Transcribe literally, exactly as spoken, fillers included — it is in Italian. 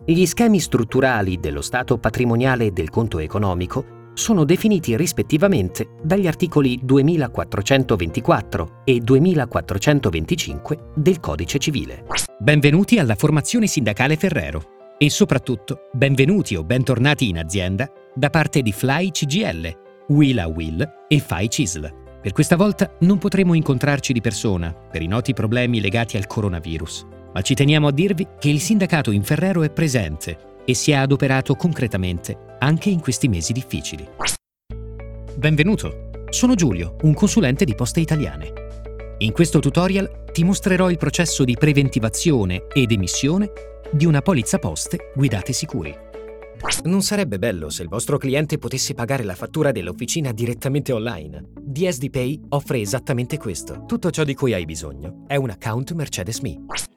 Gli schemi strutturali dello stato patrimoniale e del conto economico sono definiti rispettivamente dagli articoli duemilaquattrocentoventiquattro e duemilaquattrocentoventicinque del Codice Civile. Benvenuti alla formazione sindacale Ferrero e soprattutto benvenuti o bentornati in azienda da parte di Fly C G L, Will a Will e F I C I S L. Per questa volta non potremo incontrarci di persona per i noti problemi legati al coronavirus, ma ci teniamo a dirvi che il sindacato in Ferrero è presente e si è adoperato concretamente anche in questi mesi difficili. Benvenuto, sono Giulio, un consulente di Poste Italiane. In questo tutorial ti mostrerò il processo di preventivazione ed emissione di una polizza poste guidate sicuri. Non sarebbe bello se il vostro cliente potesse pagare la fattura dell'officina direttamente online? D S D Pay offre esattamente questo. Tutto ciò di cui hai bisogno è un account Mercedes Me.